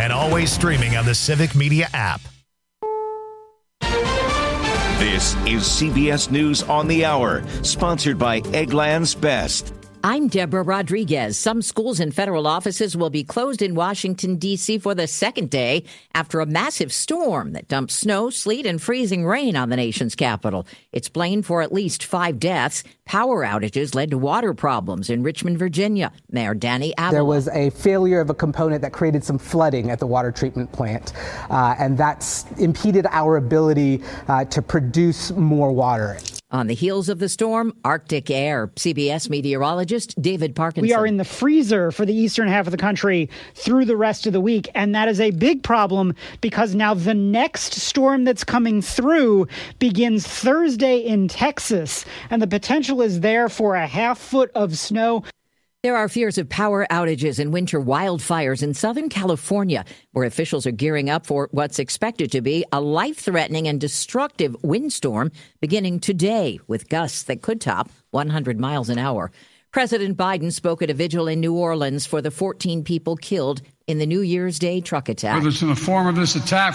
and always streaming on the Civic Media app. This is CBS News on the Hour, sponsored by Eggland's Best. I'm Deborah Rodriguez. Some schools and federal offices will be closed in Washington, D.C. for the second day after a massive storm that dumped snow, sleet, and freezing rain on the nation's capital. It's blamed for at least 5 deaths. Power outages led to water problems in Richmond, Virginia. Mayor Danny Avila. There was a failure of a component that created some flooding at the water treatment plant, and that's impeded our ability to produce more water. On the heels of the storm, Arctic air. CBS meteorologist David Parkinson. We are in the freezer for the eastern half of the country through the rest of the week. And that is a big problem because now the next storm that's coming through begins Thursday in Texas. And the potential is there for a 1/2 foot of snow. There are fears of power outages and winter wildfires in Southern California, where officials are gearing up for what's expected to be a life-threatening and destructive windstorm beginning today, with gusts that could top 100 miles an hour. President Biden spoke at a vigil in New Orleans for the 14 people killed in the New Year's Day truck attack. Whether it's in the form of this attack,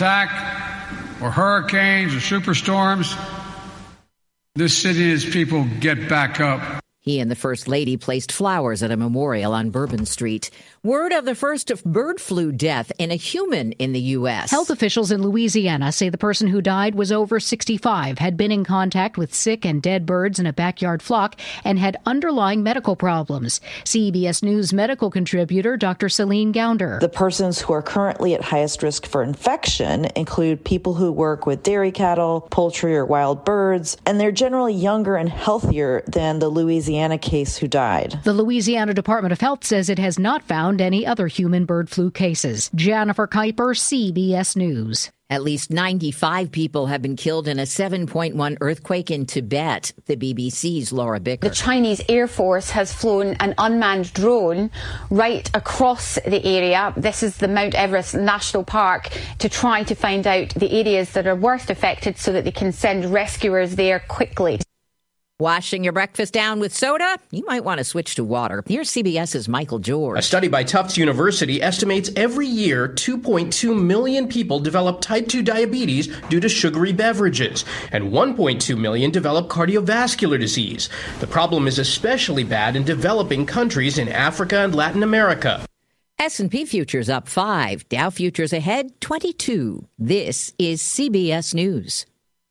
or hurricanes or superstorms, this city and its people get back up. He and the First Lady placed flowers at a memorial on Bourbon Street. Word of the first bird flu death in a human in the U.S. Health officials in Louisiana say the person who died was over 65, had been in contact with sick and dead birds in a backyard flock, and had underlying medical problems. CBS News medical contributor Dr. Celine Gounder. The persons who are currently at highest risk for infection include people who work with dairy cattle, poultry, or wild birds, and they're generally younger and healthier than the Louisiana case who died. The Louisiana Department of Health says it has not found any other human bird flu cases. Jennifer Kuiper, CBS News. At least 95 people have been killed in a 7.1 earthquake in Tibet. The BBC's Laura Bicker. The Chinese Air Force has flown an unmanned drone right across the area. This is the Mount Everest National Park to try to find out the areas that are worst affected so that they can send rescuers there quickly. Washing your breakfast down with soda? You might want to switch to water. Here's CBS's Michael George. A study by Tufts University estimates every year 2.2 million people develop type 2 diabetes due to sugary beverages, and 1.2 million develop cardiovascular disease. The problem is especially bad in developing countries in Africa and Latin America. S&P futures up 5, Dow futures ahead 22. This is CBS News.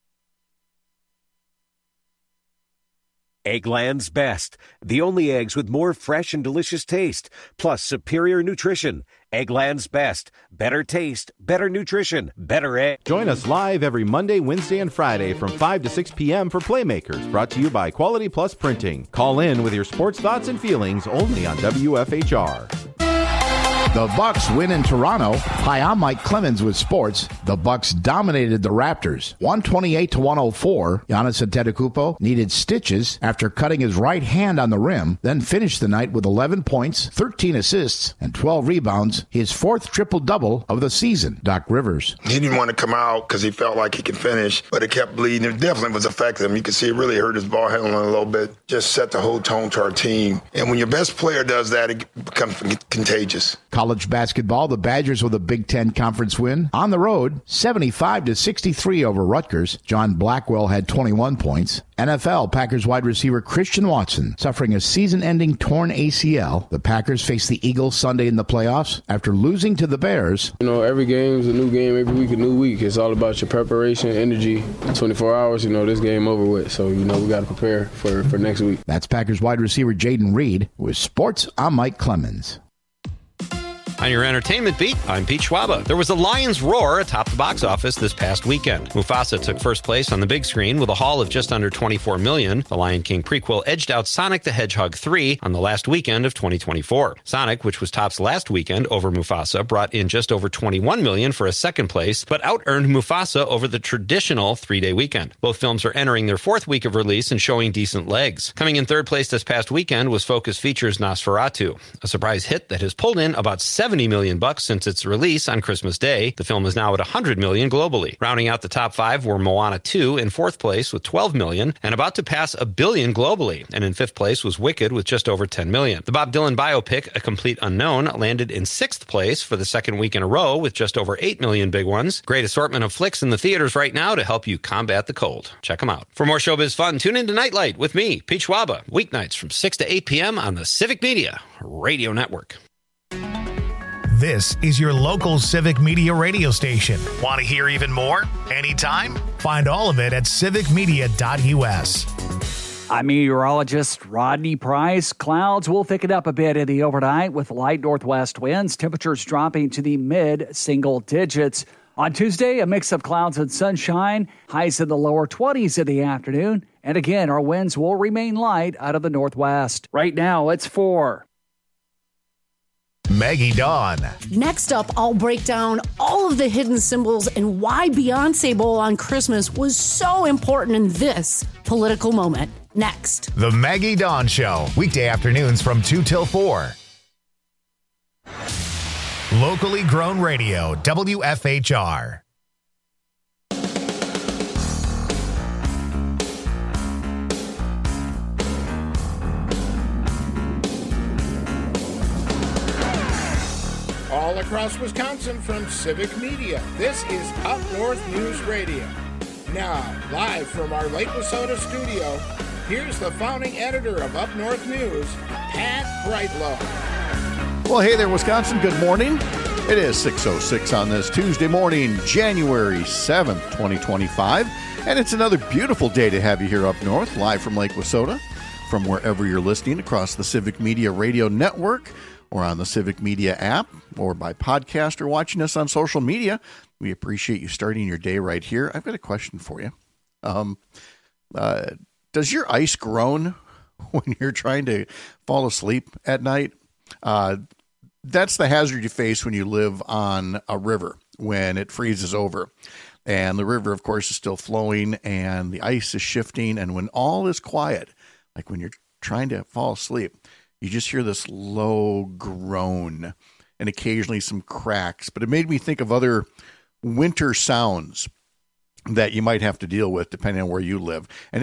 Eggland's Best. The only eggs with more fresh and delicious taste, plus superior nutrition. Eggland's Best. Better taste, better nutrition, better egg. Join us live every Monday, Wednesday, and Friday from 5 to 6 p.m. for Playmakers, brought to you by Quality Plus Printing. Call in with your sports thoughts and feelings only on WFHR. The Bucks win in Toronto. Hi, I'm Mike Clemens with sports. The Bucks dominated the Raptors, 128-104. Giannis Antetokounmpo needed stitches after cutting his right hand on the rim, then finished the night with 11 points, 13 assists, and 12 rebounds, his 4th triple-double of the season. Doc Rivers. He didn't want to come out because he felt like he could finish, but it kept bleeding. It definitely was affecting him. You could see it really hurt his ball handling a little bit, just set the whole tone to our team. And when your best player does that, it becomes contagious. College basketball, the Badgers with a Big Ten Conference win. On the road, 75-63 over Rutgers. John Blackwell had 21 points. NFL, Packers wide receiver Christian Watson suffering a season-ending torn ACL. The Packers face the Eagles Sunday in the playoffs after losing to the Bears. You know, every game is a new game, every week a new week. It's all about your preparation, energy. 24 hours, this game over with. So, we got to prepare for next week. That's Packers wide receiver Jaden Reed. With sports, I'm Mike Clemens. On your entertainment beat, I'm Pete Schwaba. There was a lion's roar atop the box office this past weekend. Mufasa took first place on the big screen with a haul of just under $24 million. The Lion King prequel edged out Sonic the Hedgehog 3 on the last weekend of 2024. Sonic, which was tops last weekend over Mufasa, brought in just over $21 million for a second place, but out-earned Mufasa over the traditional 3-day weekend. Both films are entering their 4th week of release and showing decent legs. Coming in third place this past weekend was Focus Features' Nosferatu, a surprise hit that has pulled in about $7 $70 million since its release on Christmas Day. The film is now at $100 million globally. Rounding out the top 5 were Moana 2 in 4th place with $12 million and about to pass $1 billion globally. And in 5th place was Wicked with just over $10 million. The Bob Dylan biopic, A Complete Unknown, landed in 6th place for the second week in a row with just over 8 million big ones. Great assortment of flicks in the theaters right now to help you combat the cold. Check them out. For more showbiz fun, tune into Nightlight with me, Pete Schwaba, weeknights from 6 to 8 p.m. on the Civic Media Radio Network. This is your local Civic Media radio station. Want to hear even more? Anytime? Find all of it at civicmedia.us. I'm meteorologist Rodney Price. Clouds will thicken up a bit in the overnight with light northwest winds, temperatures dropping to the mid-single digits. On Tuesday, a mix of clouds and sunshine, highs in the lower 20s in the afternoon. And again, our winds will remain light out of the northwest. Right now, it's 4. Maggie Dawn. Next up, I'll break down all of the hidden symbols and why Beyonce Bowl on Christmas was so important in this political moment. Next. The Maggie Dawn Show, weekday afternoons from 2 till 4. Locally grown radio, WFHR. All across Wisconsin from Civic Media, this is Up North News Radio. Now, live from our Lake Wissota studio, here's the founding editor of Up North News, Pat Brightlow. Well, hey there, Wisconsin. Good morning. It is 6:06 on this Tuesday morning, January 7th, 2025. And it's another beautiful day to have you here up north, live from Lake Wissota, from wherever you're listening across the Civic Media Radio Network or on the Civic Media app or by podcast or watching us on social media. We appreciate you starting your day right here. I've got a question for you. Does your ice groan when you're trying to fall asleep at night? That's the hazard you face when you live on a river when it freezes over. And the river, of course, is still flowing and the ice is shifting. And when all is quiet, like when you're trying to fall asleep, you just hear this low groan and occasionally some cracks. But it made me think of other winter sounds that you might have to deal with depending on where you live. And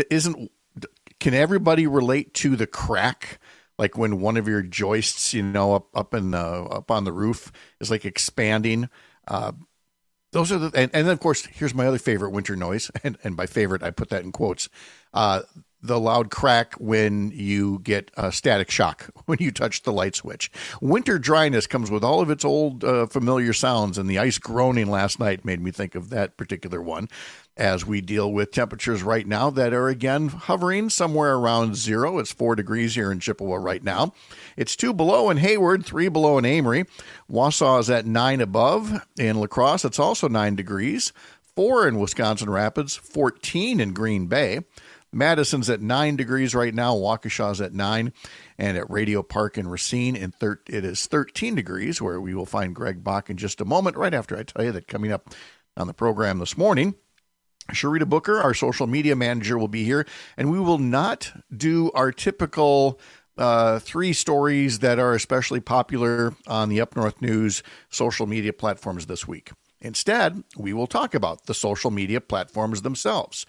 can everybody relate to the crack? Like when one of your joists, up on the roof is like expanding. Those are and then of course, here's my other favorite winter noise. And by favorite, I put that in quotes. The loud crack when you get a static shock when you touch the light switch. Winter dryness comes with all of its old familiar sounds, and the ice groaning last night made me think of that particular one as we deal with temperatures right now that are again hovering somewhere around 0. It's 4 degrees here in Chippewa right now. It's 2 below in Hayward, 3 below in Amory. Wausau is at 9 above. In La Crosse, it's also 9 degrees. 4 in Wisconsin Rapids, 14 in Green Bay. Madison's at 9 degrees right now. Waukesha's at 9. And at Radio Park in Racine, it is 13 degrees, where we will find Greg Bach in just a moment, right after I tell you that coming up on the program this morning, Sharita Booker, our social media manager, will be here. And we will not do our typical 3 stories that are especially popular on the Up North News social media platforms this week. Instead, we will talk about the social media platforms themselves.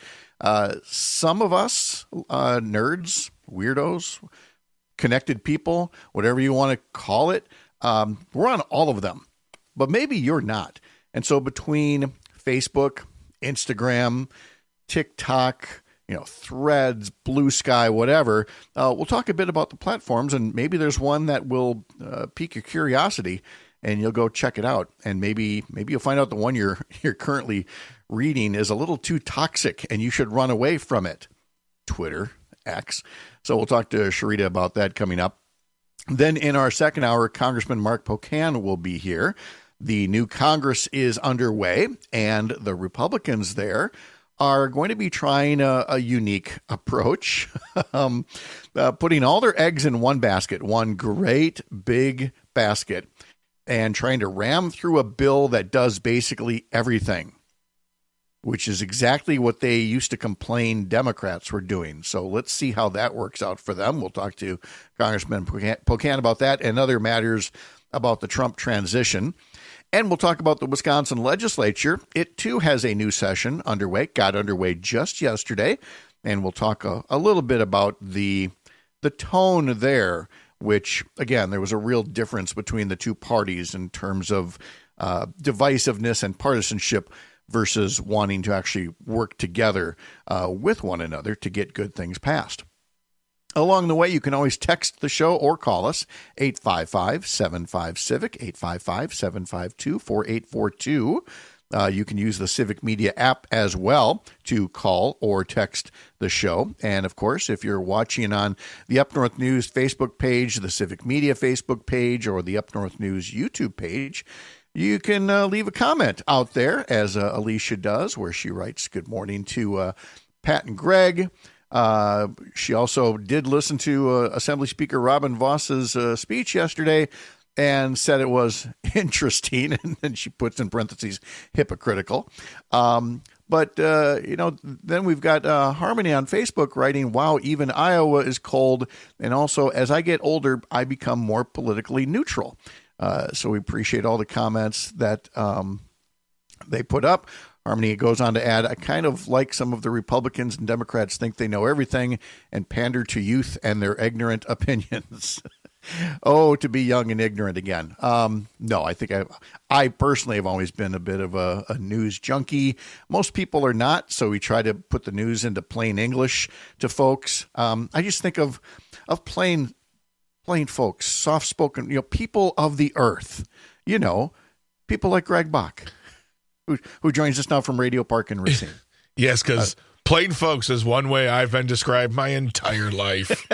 Some of us, nerds, weirdos, connected people, whatever you want to call it, we're on all of them, but maybe you're not. And so between Facebook, Instagram, TikTok, Threads, Blue Sky, whatever, we'll talk a bit about the platforms, and maybe there's one that will pique your curiosity and you'll go check it out. And maybe you'll find out the one you're currently reading is a little too toxic and you should run away from it. Twitter, X. So we'll talk to Sharita about that coming up. Then in our second hour, Congressman Mark Pocan will be here. The new Congress is underway, and the Republicans there are going to be trying a unique approach, putting all their eggs in one basket, one great big basket, and trying to ram through a bill that does basically everything, which is exactly what they used to complain Democrats were doing. So let's see how that works out for them. We'll talk to Congressman Pocan about that and other matters about the Trump transition. And we'll talk about the Wisconsin legislature. It, too, has a new session underway, got underway just yesterday. And we'll talk a little bit about the tone there, which, again, there was a real difference between the two parties in terms of divisiveness and partisanship versus wanting to actually work together with one another to get good things passed. Along the way, you can always text the show or call us, 855-75-CIVIC, 855-752-4842. You can use the Civic Media app as well to call or text the show. And, of course, if you're watching on the Up North News Facebook page, the Civic Media Facebook page, or the Up North News YouTube page, you can leave a comment out there, as Alicia does, where she writes, "Good morning" to Pat and Greg. She also did listen to Assembly Speaker Robin Voss's speech yesterday and said it was interesting, and then she puts in parentheses, hypocritical. But then we've got Harmony on Facebook writing, "Wow, even Iowa is cold. And also, as I get older, I become more politically neutral." So we appreciate all the comments that they put up. Harmony goes on to add, "I kind of like some of the Republicans and Democrats think they know everything and pander to youth and their ignorant opinions." Oh, to be young and ignorant again. No, I think I personally have always been a bit of a news junkie. Most people are not, so we try to put the news into plain English to folks. I just think of plain folks, soft-spoken, people of the earth, people like Greg Bach, who joins us now from Radio Park in Racine. Yes, because plain folks is one way I've been described my entire life.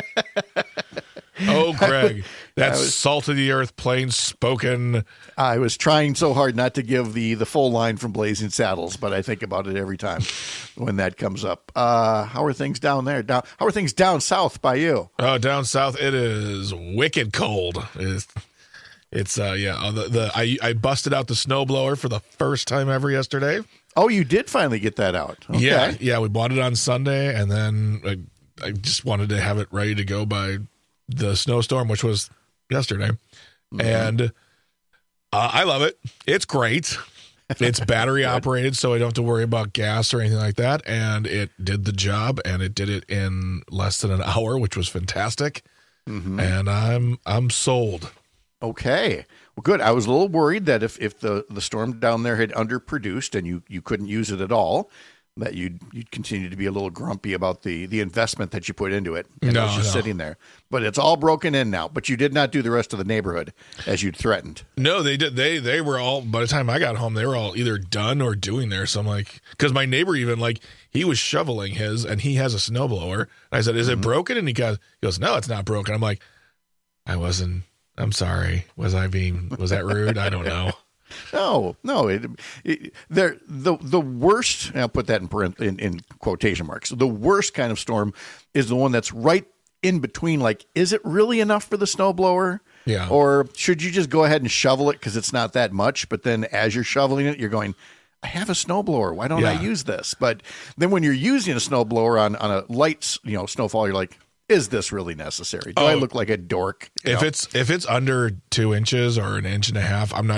Oh, Greg, that's salt of the earth, plain spoken. I was trying so hard not to give the full line from Blazing Saddles, but I think about it every time when that comes up. How are things down there? How are things down south by you? Oh, down south, it is wicked cold. I busted out the snowblower for the first time ever yesterday. Oh, you did finally get that out. Okay. Yeah, we bought it on Sunday, and then I just wanted to have it ready to go by the snowstorm, which was yesterday. Mm-hmm. And I love it. It's great. It's battery operated, so I don't have to worry about gas or anything like that. And it did the job, and it did it in less than an hour, which was fantastic. Mm-hmm. And I'm sold. Okay. Well, good. I was a little worried that if the storm down there had underproduced and you couldn't use it at all, that you'd continue to be a little grumpy about the investment that you put into it. And it was just sitting there. But it's all broken in now. But you did not do the rest of the neighborhood as you'd threatened. No, they did. They were all, by the time I got home, they were all either done or doing there. So I'm like, because my neighbor even, he was shoveling his, and he has a snowblower. And I said, "Is it broken?" And he goes, "No, it's not broken." I'm like, I'm sorry. Was that rude? I don't know. No. The worst, and I'll put that in quotation marks, the worst kind of storm is the one that's right in between. Is it really enough for the snowblower? Yeah. Or should you just go ahead and shovel it because it's not that much? But then as you're shoveling it, you're going, I have a snowblower. Why don't I use this? But then when you're using a snowblower on a light, snowfall, you're like, is this really necessary? Do I look like a dork? If it's under 2 inches or an inch and a half, not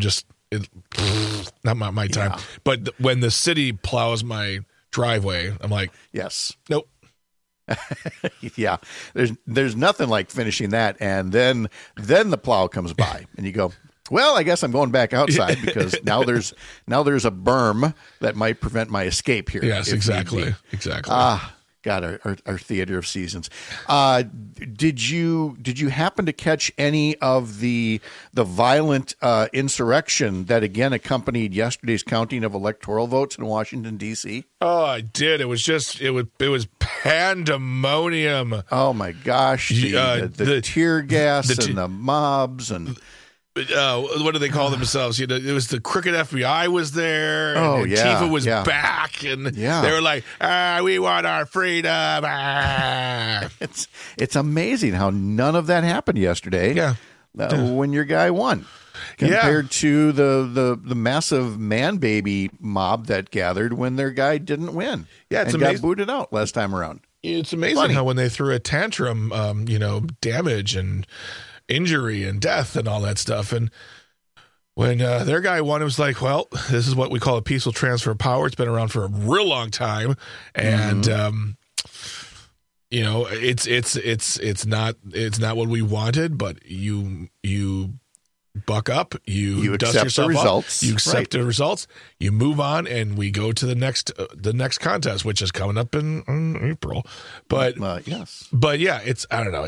my time. Yeah. But when the city plows my driveway, I'm like, yes, nope. Yeah, there's nothing like finishing that, and then the plow comes by, and you go, well, I guess I'm going back outside because now there's a berm that might prevent my escape here. Yes, exactly. God, our theater of seasons. Did you happen to catch any of the violent insurrection that again accompanied yesterday's counting of electoral votes in Washington, D.C.? Oh, I did. It was pandemonium. Oh my gosh, the tear gas and the mobs and. What do they call themselves? It was the crooked FBI was there. And Antifa was back, and they were like, "We want our freedom." It's amazing how none of that happened yesterday. Yeah, when your guy won, compared to the massive man baby mob that gathered when their guy didn't win. Yeah, it's and amazing. Got booted out last time around. It's amazing how when they threw a tantrum, damage injury and death and all that stuff. And when their guy won, it was like, well, this is what we call a peaceful transfer of power. It's been around for a real long time, and it's not what we wanted. But you buck up, you dust accept yourself the results, up, you accept the results, you move on, and we go to the next contest, which is coming up in April. But yes, but yeah, I don't know,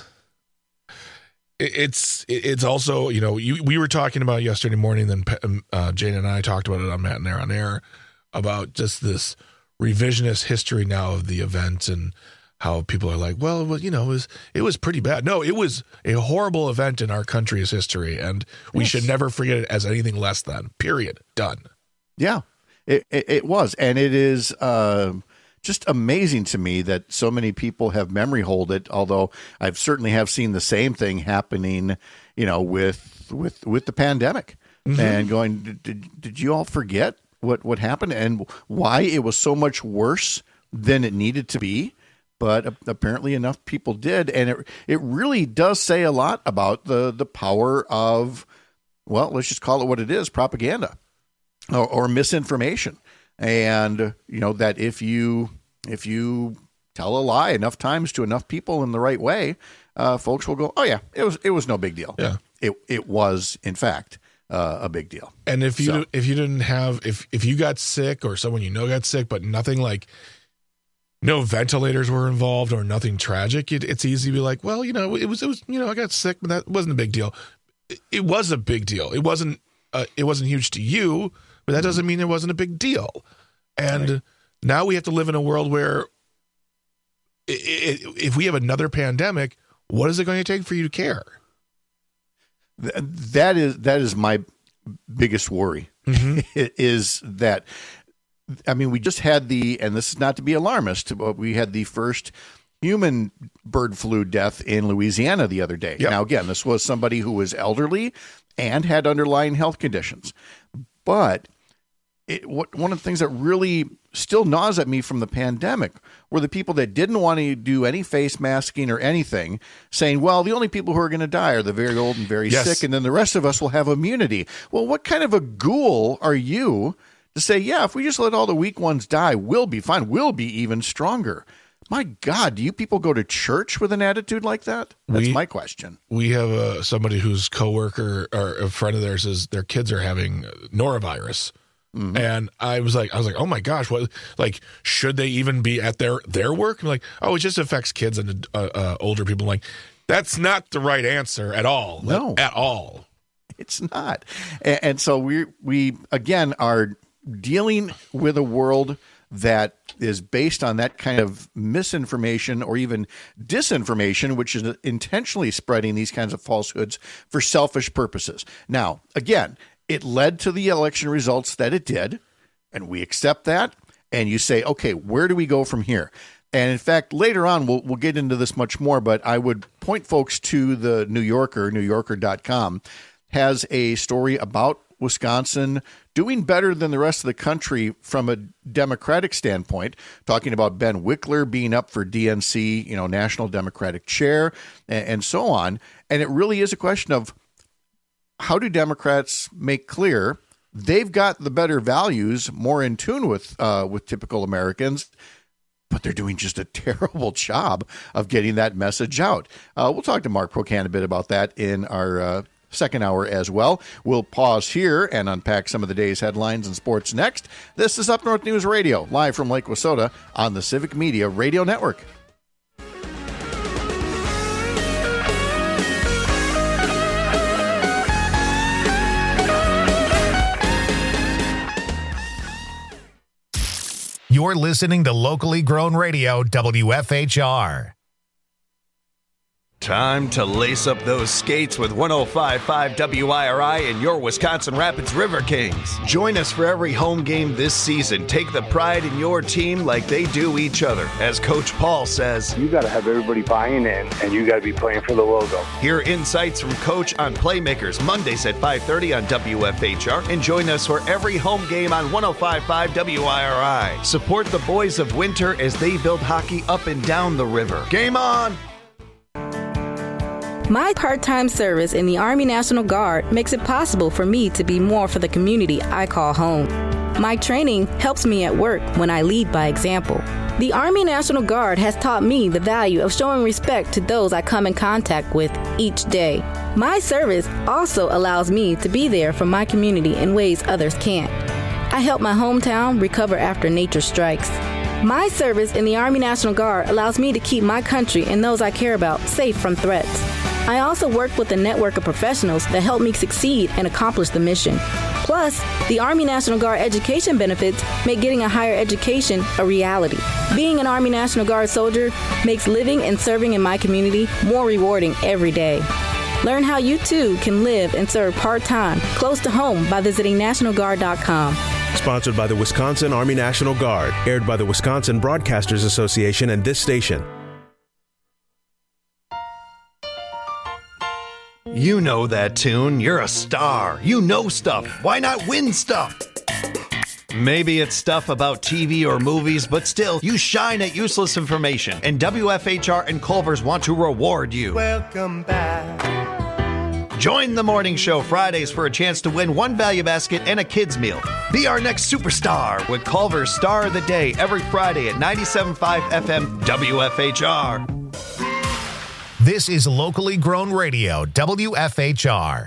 it's also, we were talking about yesterday morning, then Jane and I talked about it on Matt and Aaron on Air about just this revisionist history now of the event and how people are like, well, it was pretty bad. No, it was a horrible event in our country's history, and we should never forget it as anything less than. Period. Done. Yeah, it was, and it is just amazing to me that so many people have memory hold it. Although I've certainly have seen the same thing happening, with the pandemic, and going, did you all forget what happened and why it was so much worse than it needed to be? But apparently enough people did, and it really does say a lot about the power of, well, let's just call it what it is, propaganda or misinformation. And that if you tell a lie enough times to enough people in the right way, folks will go, oh yeah, it was no big deal. Yeah, it was in fact a big deal. And if you got sick or someone got sick, but nothing like, no ventilators were involved or nothing tragic, it's easy to be like, well, it was I got sick, but that wasn't a big deal. It was a big deal. It wasn't huge to you, but that doesn't mean it wasn't a big deal. And now we have to live in a world where if we have another pandemic, what is it going to take for you to care? That is my biggest worry. Is that, I mean, we just had and this is not to be alarmist, but we had the first human bird flu death in Louisiana the other day. Yep. Now, again, this was somebody who was elderly and had underlying health conditions. But one of the things that really still gnaws at me from the pandemic were the people that didn't want to do any face masking or anything, saying, well, the only people who are going to die are the very old and very sick, and then the rest of us will have immunity. Well, what kind of a ghoul are you to say, yeah, if we just let all the weak ones die, we'll be fine. We'll be even stronger. My God, do you people go to church with an attitude like that? That's my question. We have somebody whose coworker or a friend of theirs their kids are having norovirus. And I was like, oh my gosh, what? Like, should they even be at their work? I'm like, oh, it just affects kids and older people. I'm like, that's not the right answer at all. No, at all. It's not. And so we again are dealing with a world that is based on that kind of misinformation or even disinformation, which is intentionally spreading these kinds of falsehoods for selfish purposes. Now, again, it led to the election results that it did, and we accept that. And you say, okay, where do we go from here? And in fact, later on, we'll get into this much more, but I would point folks to the New Yorker, NewYorker.com, has a story about Wisconsin doing better than the rest of the country from a Democratic standpoint, talking about Ben Wickler being up for DNC, National Democratic Chair, and so on. And it really is a question of how do Democrats make clear they've got the better values, more in tune with typical Americans, but they're doing just a terrible job of getting that message out. We'll talk to Mark Pocan a bit about that in our second hour as well. We'll pause here and unpack some of the day's headlines and sports next. This is Up North News Radio, live from Lake Wissota on the Civic Media Radio Network. You're listening to locally grown radio, WFHR. Time to lace up those skates with 105.5 WIRI and your Wisconsin Rapids River Kings. Join us for every home game this season. Take the pride in your team like they do each other. As Coach Paul says, you got to have everybody buying in, and you got to be playing for the logo. Hear insights from Coach on Playmakers Mondays at 5:30 on WFHR, and join us for every home game on 105.5 WIRI. Support the boys of Winter as they build hockey up and down the river. Game on! My part-time service in the Army National Guard makes it possible for me to be more for the community I call home. My training helps me at work when I lead by example. The Army National Guard has taught me the value of showing respect to those I come in contact with each day. My service also allows me to be there for my community in ways others can't. I help my hometown recover after nature strikes. My service in the Army National Guard allows me to keep my country and those I care about safe from threats. I also work with a network of professionals that help me succeed and accomplish the mission. Plus, the Army National Guard education benefits make getting a higher education a reality. Being an Army National Guard soldier makes living and serving in my community more rewarding every day. Learn how you too can live and serve part-time close to home by visiting NationalGuard.com. Sponsored by the Wisconsin Army National Guard. Aired by the Wisconsin Broadcasters Association and this station. You know that tune. You're a star. You know stuff. Why not win stuff? Maybe it's stuff about TV or movies, but still, you shine at useless information. And WFHR and Culver's want to reward you. Welcome back. Join the morning show Fridays for a chance to win one value basket and a kid's meal. Be our next superstar with Culver's Star of the Day every Friday at 97.5 FM WFHR. This is locally grown radio, WFHR.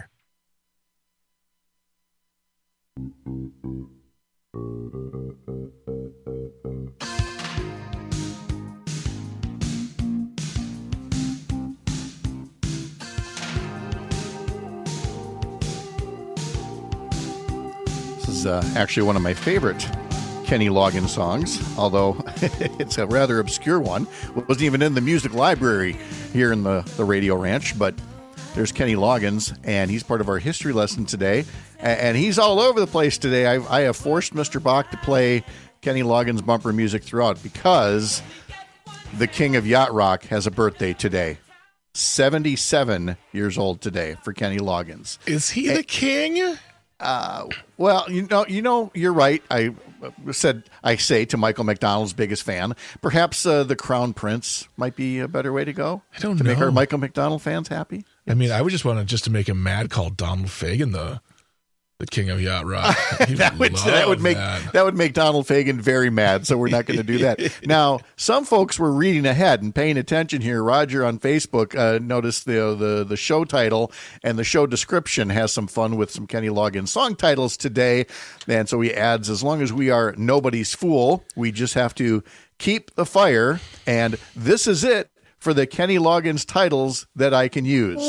This is actually one of my favorite Kenny Loggins songs, although it's a rather obscure one. It wasn't even in the music library here in the Radio Ranch, but there's Kenny Loggins, and he's part of our history lesson today, and he's all over the place today. I have forced Mr. Bach to play Kenny Loggins bumper music throughout because the king of yacht rock has a birthday today. 77 years old today for Kenny Loggins. Is he the king? Well, you're right. I say to Michael McDonald's biggest fan, perhaps the Crown Prince might be a better way to go. I don't know. To make our Michael McDonald fans happy. I mean, I would just want to make him mad, call Donald Fagen the king of yacht rock. that would make Donald Fagen very mad. So we're not going to do that. Now, some folks were reading ahead and paying attention here. Roger on Facebook noticed the show title and the show description has some fun with some Kenny Loggins song titles today. And so he adds, as long as we are nobody's fool, we just have to keep the fire. And this is it for the Kenny Loggins titles that I can use.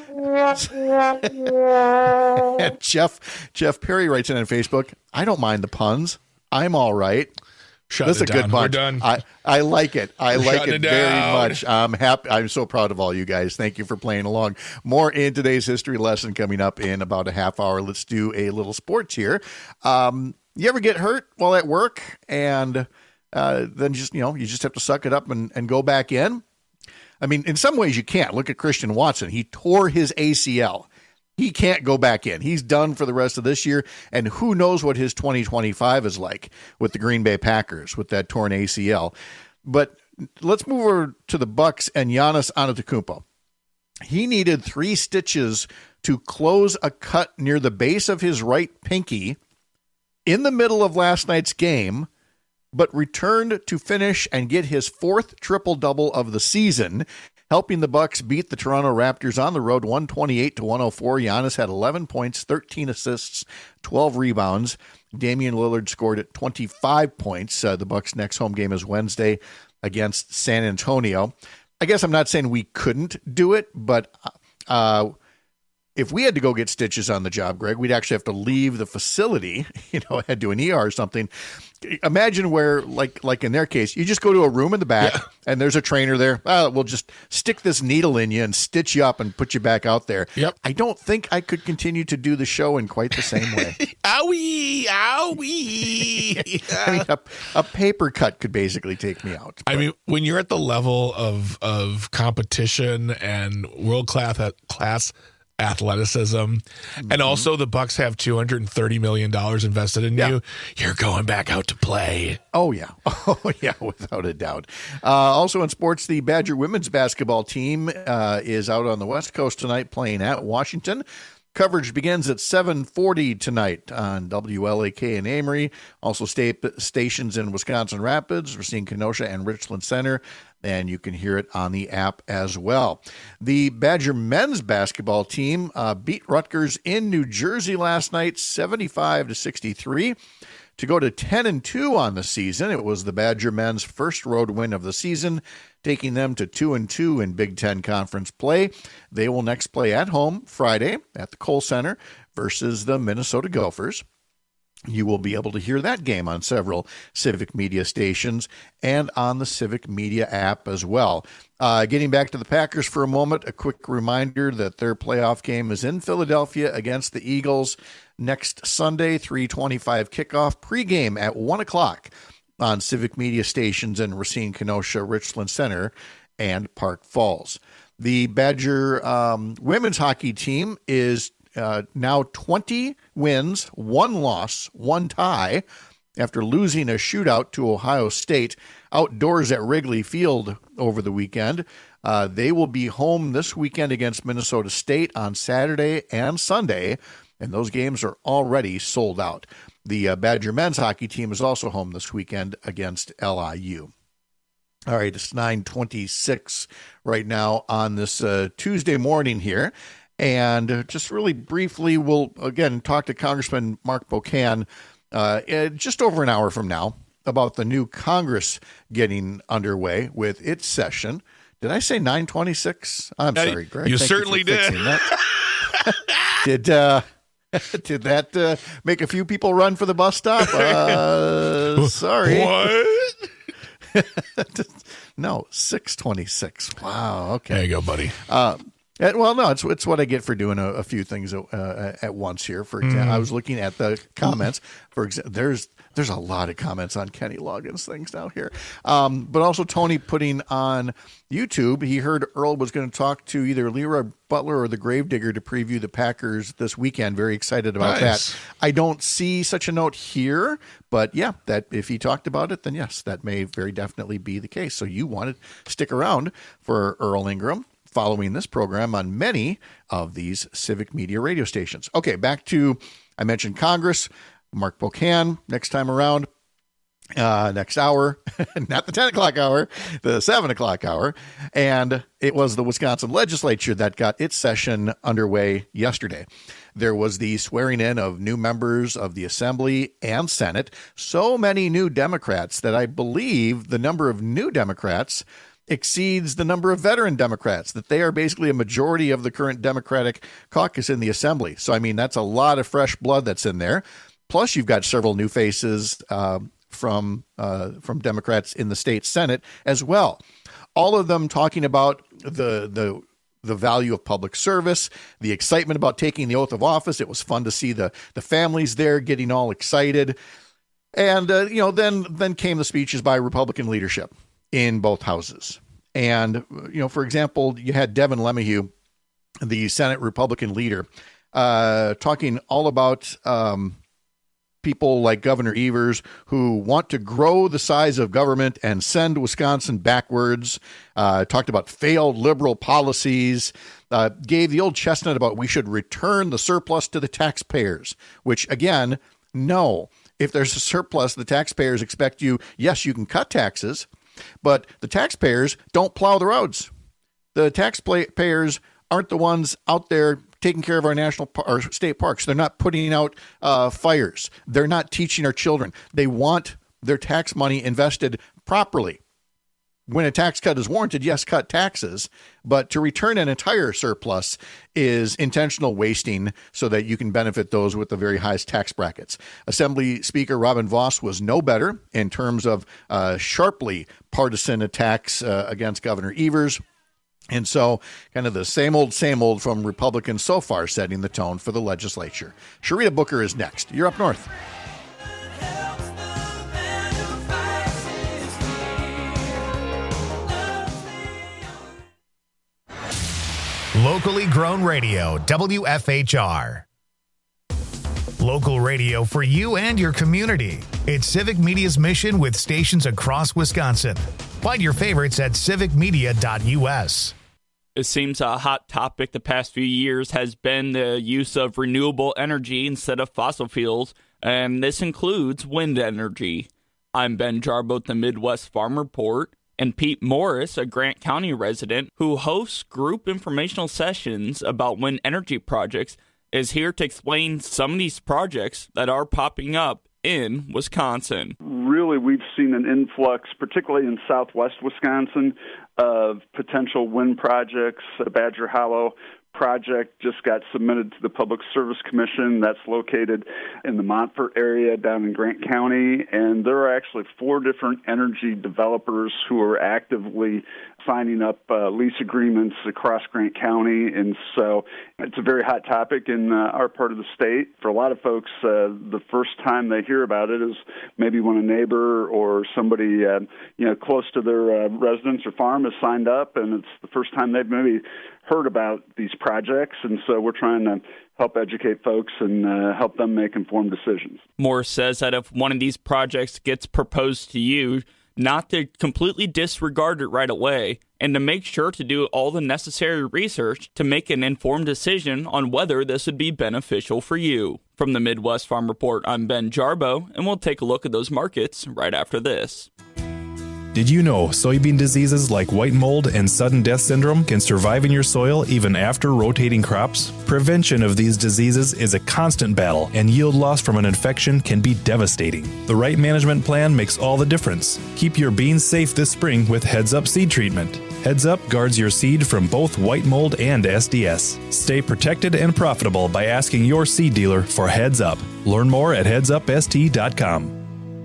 And Jeff Perry writes in on Facebook, I don't mind the puns. I'm all right. This is a good bunch. We're done. I like it. I like it very down. much. I'm happy. I'm so proud of all you guys. Thank you for playing along. More in today's history lesson coming up in about a half hour. Let's do a little sports here. You ever get hurt while at work and then you just have to suck it up and go back in? I mean, in some ways you can't. Look at Christian Watson. He tore his ACL. He can't go back in. He's done for the rest of this year, and who knows what his 2025 is like with the Green Bay Packers with that torn ACL. But let's move over to the Bucks and Giannis Antetokounmpo. He needed 3 stitches to close a cut near the base of his right pinky in the middle of last night's game, but returned to finish and get his 4th triple-double of the season, helping the Bucks beat the Toronto Raptors on the road 128-104. Giannis had 11 points, 13 assists, 12 rebounds. Damian Lillard scored at 25 points. The Bucks' next home game is Wednesday against San Antonio. I guess I'm not saying we couldn't do it, but if we had to go get stitches on the job, Greg, we'd actually have to leave the facility, head to an ER or something. Imagine where, like in their case, you just go to a room in the back and there's a trainer there. We'll just stick this needle in you and stitch you up and put you back out there. Yep. I don't think I could continue to do the show in quite the same way. Owie, owie. I mean, a paper cut could basically take me out. I mean, when you're at the level of competition and world class athleticism. And also the Bucks have $230 million invested in you. You're going back out to play. Oh, yeah. Oh, yeah, without a doubt. Also in sports, the Badger women's basketball team is out on the West Coast tonight playing at Washington. Coverage begins at 7:40 tonight on WLAK in Amory. Also stations in Wisconsin Rapids, Racine, Kenosha, and Richland Center. And you can hear it on the app as well. The Badger men's basketball team beat Rutgers in New Jersey last night, 75-63. To go to 10-2 on the season. It was the Badger men's first road win of the season, taking them to 2-2 in Big Ten Conference play. They will next play at home Friday at the Kohl Center versus the Minnesota Gophers. You will be able to hear that game on several Civic Media stations and on the Civic Media app as well. Getting back to the Packers for a moment, a quick reminder that their playoff game is in Philadelphia against the Eagles next Sunday, 3:25 kickoff, pregame at 1 o'clock on Civic Media stations in Racine, Kenosha, Richland Center, and Park Falls. The Badger women's hockey team is now 20 wins, 1 loss, 1 tie after losing a shootout to Ohio State outdoors at Wrigley Field over the weekend. They will be home this weekend against Minnesota State on Saturday and Sunday, and those games are already sold out. The Badger men's hockey team is also home this weekend against LIU. All right, it's 9:26 right now on this Tuesday morning here. And just really briefly, we'll again talk to Congressman Mark Pocan just over an hour from now about the new Congress getting underway with its session. Did I say 9:26? I'm sorry, Greg. You certainly did. Did that make a few people run for the bus stop? Sorry. What? No, 6:26. Wow. Okay. There you go, buddy. Well, no, it's what I get for doing a few things at once here. For example, I was looking at the comments. For example, there's a lot of comments on Kenny Loggins things now here. But also Tony putting on YouTube, he heard Earl was going to talk to either Leroy Butler or the Gravedigger to preview the Packers this weekend. Very excited about that. I don't see such a note here, but yeah, that if he talked about it, then yes, that may very definitely be the case. So you want to stick around for Earl Ingram following this program on many of these Civic Media radio stations. Okay, back to, I mentioned Congress, Mark Pocan next time around, next hour, not the 10 o'clock hour, the 7 o'clock hour. And it was the Wisconsin legislature that got its session underway yesterday. There was the swearing in of new members of the Assembly and Senate. So many new Democrats that I believe the number of new Democrats exceeds the number of veteran Democrats, that they are basically a majority of the current Democratic caucus in the Assembly. So, I mean, that's a lot of fresh blood that's in there. Plus, you've got several new faces from Democrats in the state Senate as well. All of them talking about the value of public service, the excitement about taking the oath of office. It was fun to see the families there getting all excited. And, then came the speeches by Republican leadership in both houses. And, for example, you had Devin LeMahieu, the Senate Republican leader, talking all about people like Governor Evers who want to grow the size of government and send Wisconsin backwards, talked about failed liberal policies, gave the old chestnut about we should return the surplus to the taxpayers, which, again, no. If there's a surplus, the taxpayers expect you, yes, you can cut taxes, but the taxpayers don't plow the roads. The taxpayers aren't the ones out there taking care of our state parks. They're not putting out fires. They're not teaching our children. They want their tax money invested properly. When a tax cut is warranted, yes, cut taxes, but to return an entire surplus is intentional wasting so that you can benefit those with the very highest tax brackets. Assembly Speaker Robin Vos was no better in terms of sharply partisan attacks against Governor Evers. And so kind of the same old from Republicans so far, setting the tone for the legislature. Sharita Booker is next. You're up north. Locally grown radio, WFHR. Local radio for you and your community. It's Civic Media's mission with stations across Wisconsin. Find your favorites at civicmedia.us. It seems a hot topic the past few years has been the use of renewable energy instead of fossil fuels, and this includes wind energy. I'm Ben Jarbo at the Midwest Farm Report, and Pete Morris, a Grant County resident who hosts group informational sessions about wind energy projects, is here to explain some of these projects that are popping up in Wisconsin. Really, we've seen an influx, particularly in southwest Wisconsin, of potential wind projects. The Badger Hollow project just got submitted to the Public Service Commission. That's located in the Montfort area down in Grant County. And there are actually 4 different energy developers who are actively signing up lease agreements across Grant County. And so it's a very hot topic in our part of the state. For a lot of folks, the first time they hear about it is maybe when a neighbor or somebody close to their residence or farm has signed up, and it's the first time they've maybe heard about these projects. And so we're trying to help educate folks and help them make informed decisions. Morris says that if one of these projects gets proposed to you, not to completely disregard it right away, and to make sure to do all the necessary research to make an informed decision on whether this would be beneficial for you. From the Midwest Farm Report, I'm Ben Jarbo, and we'll take a look at those markets right after this. Did you know soybean diseases like white mold and sudden death syndrome can survive in your soil even after rotating crops? Prevention of these diseases is a constant battle, and yield loss from an infection can be devastating. The right management plan makes all the difference. Keep your beans safe this spring with Heads Up Seed Treatment. Heads Up guards your seed from both white mold and SDS. Stay protected and profitable by asking your seed dealer for Heads Up. Learn more at headsupst.com.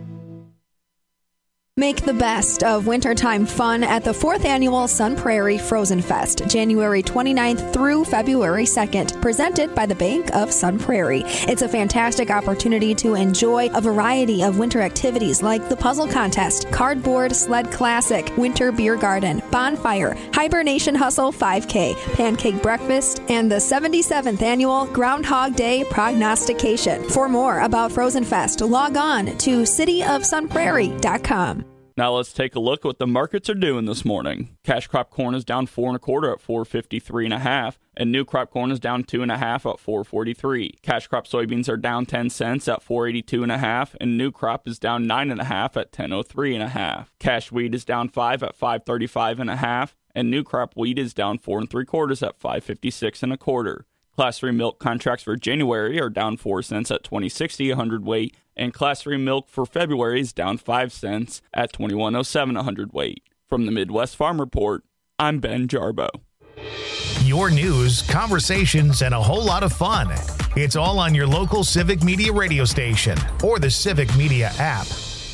Make the best of wintertime fun at the 4th Annual Sun Prairie Frozen Fest, January 29th through February 2nd, presented by the Bank of Sun Prairie. It's a fantastic opportunity to enjoy a variety of winter activities like the Puzzle Contest, Cardboard Sled Classic, Winter Beer Garden, Bonfire, Hibernation Hustle 5K, Pancake Breakfast, and the 77th Annual Groundhog Day Prognostication. For more about Frozen Fest, log on to cityofsunprairie.com. Now let's take a look at what the markets are doing this morning. Cash crop corn is down 4 1/4 at 453.5, and new crop corn is down 2 1/2 at 443. Cash crop soybeans are down 10 cents at 482.5, and new crop is down 9 1/2 at 1003.5. Cash wheat is down 5 at 535.5, and new crop wheat is down 4 3/4 at 556 1/4. Class 3 milk contracts for January are down 4 cents at 20.60 a hundredweight, and Class 3 milk for February is down 5 cents at 21.07 a hundredweight. From the Midwest Farm Report, I'm Ben Jarbo. Your news, conversations, and a whole lot of fun. It's all on your local Civic Media radio station or the Civic Media app.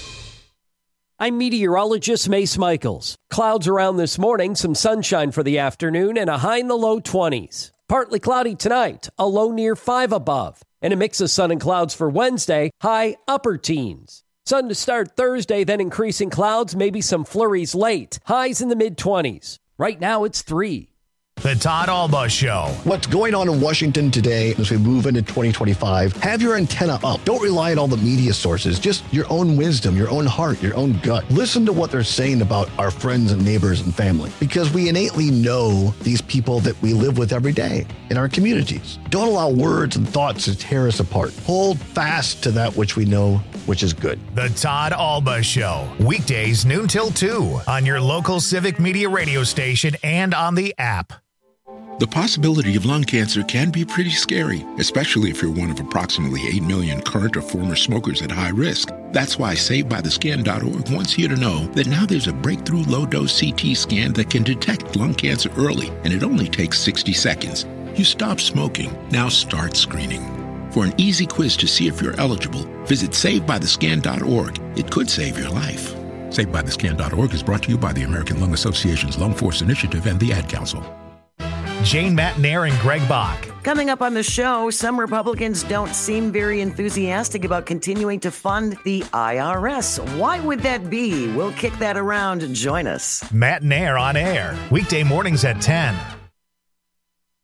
I'm meteorologist Mace Michaels. Clouds around this morning, some sunshine for the afternoon, and a high in the low 20s. Partly cloudy tonight, a low near 5 above. And a mix of sun and clouds for Wednesday, high upper teens. Sun to start Thursday, then increasing clouds, maybe some flurries late. Highs in the mid-20s. Right now, it's 3. The Todd Alba Show. What's going on in Washington today as we move into 2025? Have your antenna up. Don't rely on all the media sources. Just your own wisdom, your own heart, your own gut. Listen to what they're saying about our friends and neighbors and family, because we innately know these people that we live with every day in our communities. Don't allow words and thoughts to tear us apart. Hold fast to that which we know, which is good. The Todd Alba Show. Weekdays noon till 2 on your local Civic Media radio station and on the app. The possibility of lung cancer can be pretty scary, especially if you're one of approximately 8 million current or former smokers at high risk. That's why SaveByTheScan.org wants you to know that now there's a breakthrough low-dose CT scan that can detect lung cancer early, and it only takes 60 seconds. You stop smoking, now start screening. For an easy quiz to see if you're eligible, visit SaveByTheScan.org. It could save your life. SaveByTheScan.org is brought to you by the American Lung Association's Lung Force Initiative and the Ad Council. Jane Matnair and Greg Bach. Coming up on the show, some Republicans don't seem very enthusiastic about continuing to fund the IRS. Why would that be? We'll kick that around. Join us. Matnair on air, weekday mornings at 10.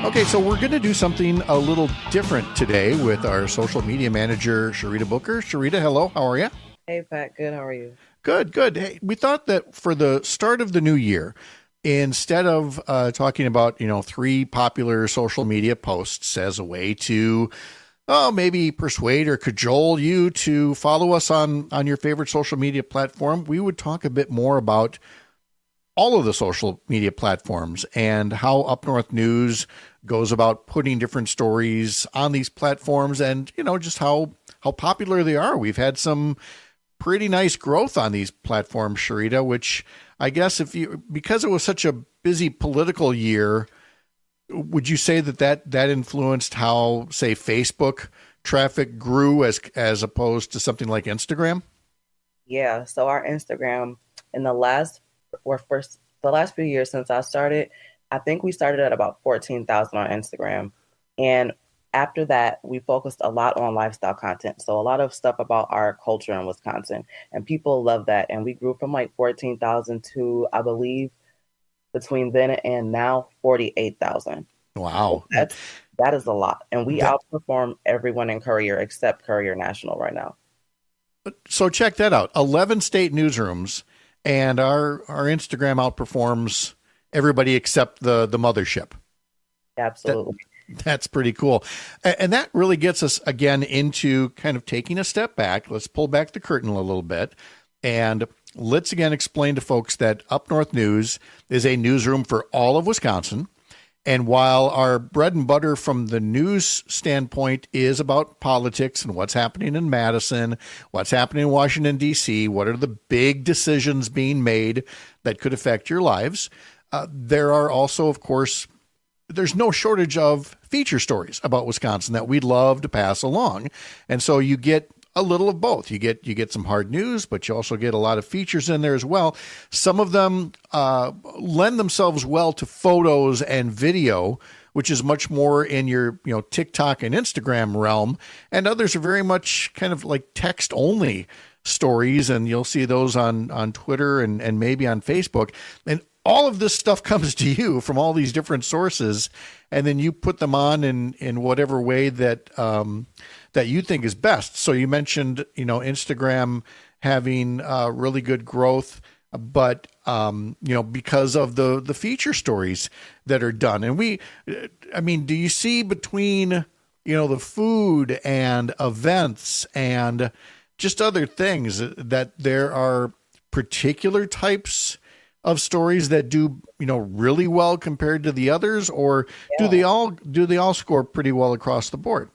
Okay, so we're going to do something a little different today with our social media manager, Sharita Booker. Sharita, hello. How are you? Hey, Pat. Good. How are you? Good, good. Hey, we thought that for the start of the new year, instead of talking about, 3 popular social media posts as a way to maybe persuade or cajole you to follow us on your favorite social media platform, we would talk a bit more about all of the social media platforms and how Up North News goes about putting different stories on these platforms and, just how popular they are. We've had some pretty nice growth on these platforms, Sharita, which I guess because it was such a busy political year, would you say that influenced how, say, Facebook traffic grew as opposed to something like Instagram? Yeah. So our Instagram in the last few years since I started, I think we started at about 14,000 on Instagram. And after that, we focused a lot on lifestyle content. So a lot of stuff about our culture in Wisconsin, and people love that. And we grew from like 14,000 to, I believe, between then and now, 48,000. Wow. So that is a lot. And we outperform everyone in Courier except Courier National right now. So check that out. 11 state newsrooms, and our Instagram outperforms everybody except the mothership. Absolutely. That's pretty cool. And that really gets us again into kind of taking a step back. Let's pull back the curtain a little bit. And let's again explain to folks that Up North News is a newsroom for all of Wisconsin. And while our bread and butter from the news standpoint is about politics and what's happening in Madison, what's happening in Washington, D.C., what are the big decisions being made that could affect your lives, there are also, of course, there's no shortage of feature stories about Wisconsin that we'd love to pass along. And so you get a little of both. You get some hard news, but you also get a lot of features in there as well. Some of them lend themselves well to photos and video, which is much more in your TikTok and Instagram realm. And others are very much kind of like text only stories, and you'll see those on Twitter and maybe on Facebook. And all of this stuff comes to you from all these different sources, and then you put them on in whatever way that that you think is best. So you mentioned, Instagram having really good growth, but because of the feature stories that are done. And do you see between the food and events and just other things that there are particular types of stories that do really well compared to the others, or do they all score pretty well across the board?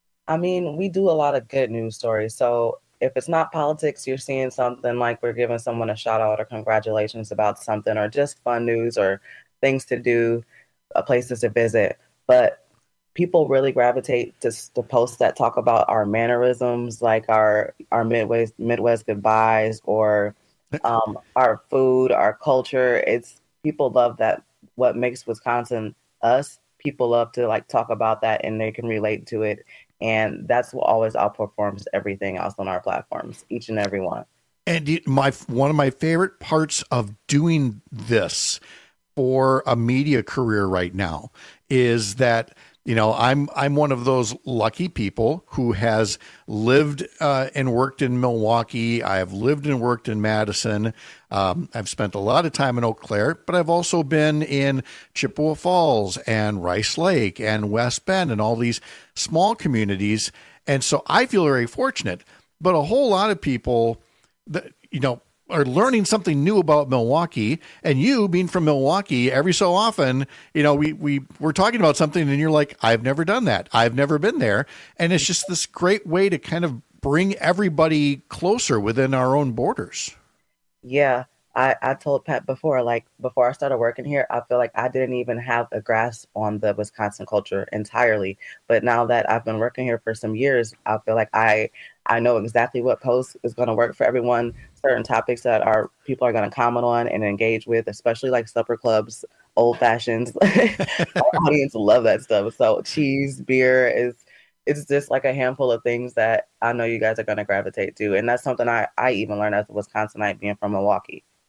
We do a lot of good news stories. So if it's not politics, you're seeing something like we're giving someone a shout out or congratulations about something, or just fun news or things to do, places to visit. But people really gravitate to posts that talk about our mannerisms, like our Midwest goodbyes, or our food, our culture. People love that. What makes Wisconsin us, people love to talk about that, and they can relate to it. And that's what always outperforms everything else on our platforms, each and every one. And one of my favorite parts of doing this for a media career right now is that I'm one of those lucky people who has lived and worked in Milwaukee. I have lived and worked in Madison. I've spent a lot of time in Eau Claire, but I've also been in Chippewa Falls and Rice Lake and West Bend and all these small communities. And so I feel very fortunate. But a whole lot of people that, are learning something new about Milwaukee, and you being from Milwaukee, every so often, we're talking about something and you're like, I've never done that. I've never been there. And it's just this great way to kind of bring everybody closer within our own borders. Yeah. I told Pat before I started working here, I feel like I didn't even have a grasp on the Wisconsin culture entirely. But now that I've been working here for some years, I feel like I know exactly what post is going to work for everyone, certain topics that people are going to comment on and engage with, especially like supper clubs, old fashions. Our audience love that stuff. So cheese, beer it's just like a handful of things that I know you guys are going to gravitate to. And that's something I even learned as a Wisconsinite being from Milwaukee.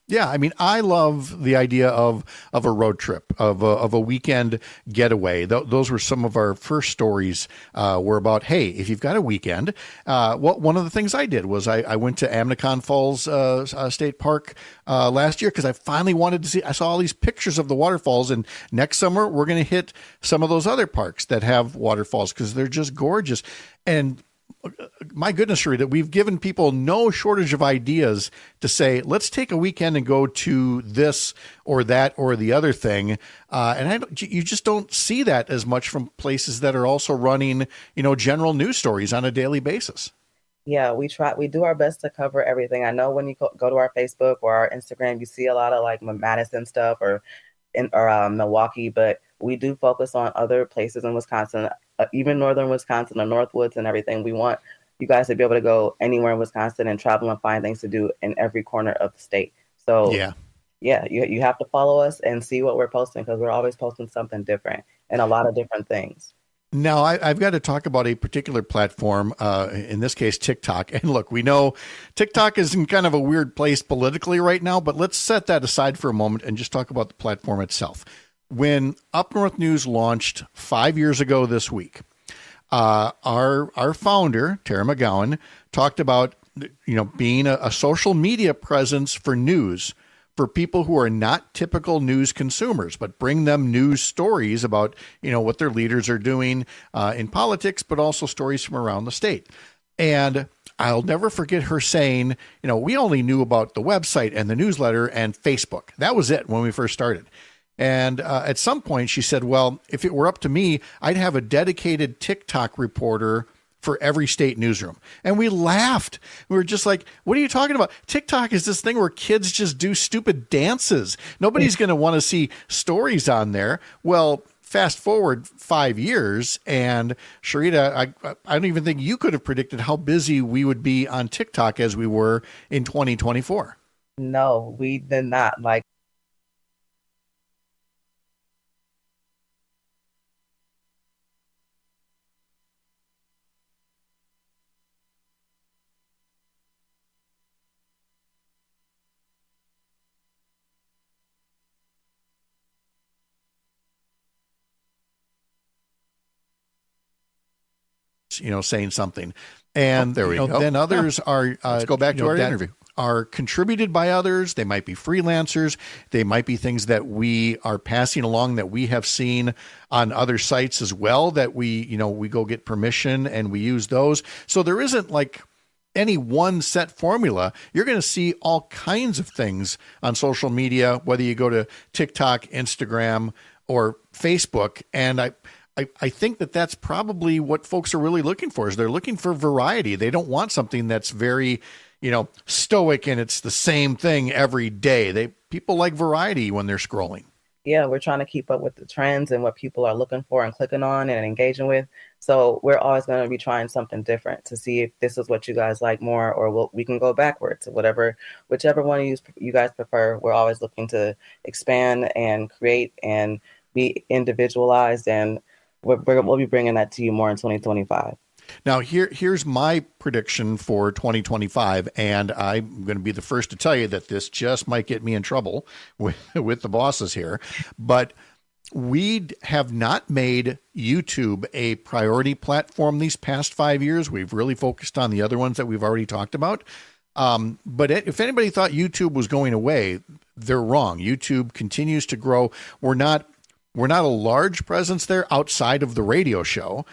Yeah, I mean, I love the idea of a road trip, of a weekend getaway. Those were some of our first stories were about, hey, if you've got a weekend, one of the things I did was I went to Amnicon Falls State Park last year because I finally wanted to see, I saw all these pictures of the waterfalls, and next summer we're going to hit some of those other parks that have waterfalls because they're just gorgeous. And my goodness, Sharita, we've given people no shortage of ideas to say, let's take a weekend and go to this or that or the other thing. You just don't see that as much from places that are also running, general news stories on a daily basis. Yeah, we do our best to cover everything. I know when you go to our Facebook or our Instagram, you see a lot of like Madison stuff or Milwaukee, but we do focus on other places in Wisconsin, even northern Wisconsin or Northwoods and everything. We want you guys to be able to go anywhere in Wisconsin and travel and find things to do in every corner of the state. So you have to follow us and see what we're posting because we're always posting something different and a lot of different things. Now, I've got to talk about a particular platform, in this case, TikTok. And look, we know TikTok is in kind of a weird place politically right now, but let's set that aside for a moment and just talk about the platform itself. When Up North News launched 5 years ago this week, our founder, Tara McGowan, talked about being a social media presence for news for people who are not typical news consumers, but bring them news stories about what their leaders are doing in politics, but also stories from around the state. And I'll never forget her saying, we only knew about the website and the newsletter and Facebook. That was it when we first started. And at some point she said, well, if it were up to me, I'd have a dedicated TikTok reporter for every state newsroom. And we laughed. We were just like, what are you talking about? TikTok is this thing where kids just do stupid dances. Nobody's going to want to see stories on there. Well, fast forward 5 years, and Sharita, I don't even think you could have predicted how busy we would be on TikTok as we were in 2024. No, we did not. Saying something. And there we go. Then others are, let's go back to our interview, are contributed by others. They might be freelancers. They might be things that we are passing along that we have seen on other sites as well, that we go get permission and we use those. So there isn't like any one set formula. You're going to see all kinds of things on social media, whether you go to TikTok, Instagram, or Facebook. And I think that's probably what folks are really looking for, is they're looking for variety. They don't want something that's very, stoic and it's the same thing every day. People like variety when they're scrolling. Yeah, we're trying to keep up with the trends and what people are looking for and clicking on and engaging with. So we're always going to be trying something different to see if this is what you guys like more, or we can go backwards, whichever one of you guys prefer. We're always looking to expand and create and be individualized, and we'll be bringing that to you more in 2025. Now, here's my prediction for 2025, and I'm going to be the first to tell you that this just might get me in trouble with the bosses here, but we have not made YouTube a priority platform these past 5 years. We've really focused on the other ones that we've already talked about. But if anybody thought YouTube was going away, they're wrong. YouTube continues to grow. We're not a large presence there outside of the radio show.